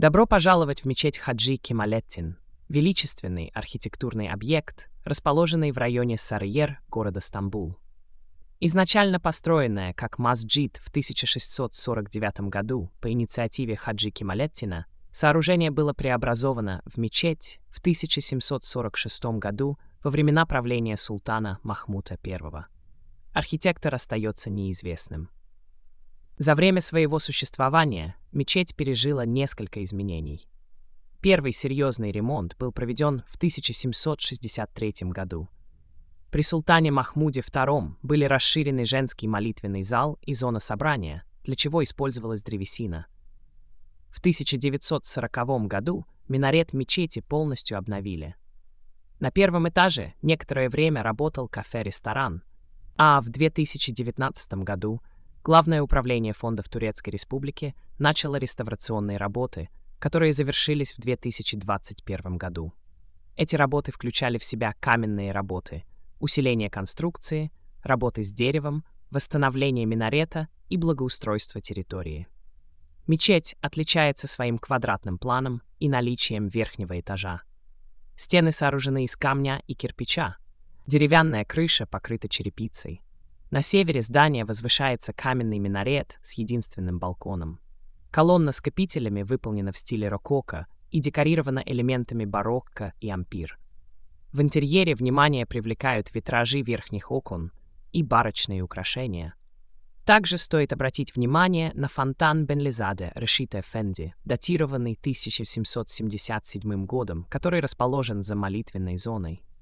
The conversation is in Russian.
Добро пожаловать в мечеть Хаджи Кемалеттин, величественный архитектурный объект, расположенный в районе Сарыер, города Стамбул. Изначально построенная как масджид в 1649 году по инициативе Хаджи Кемалеттина, сооружение было преобразовано в мечеть в 1746 году во времена правления султана Махмута I. Архитектор остается неизвестным. За время своего существования мечеть пережила несколько изменений. Первый серьезный ремонт был проведен в 1763 году. При султане Махмуде II были расширены женский молитвенный зал и зона собрания, для чего использовалась древесина. В 1940 году минарет мечети полностью обновили. На первом этаже некоторое время работал кафе-ресторан, а в 2019 году Главное управление фондов Турецкой Республики начало реставрационные работы, которые завершились в 2021 году. Эти работы включали в себя каменные работы, усиление конструкции, работы с деревом, восстановление минарета и благоустройство территории. Мечеть отличается своим квадратным планом и наличием верхнего этажа. Стены сооружены из камня и кирпича. Деревянная крыша покрыта черепицей. На севере здания возвышается каменный минарет с единственным балконом. Колонна с капителями выполнена в стиле рококо и декорирована элементами барокко и ампир. В интерьере внимание привлекают витражи верхних окон и барочные украшения. Также стоит обратить внимание на фонтан Бенлизаде Решита Эфенди, датированный 1777 годом, который расположен за молитвенной зоной.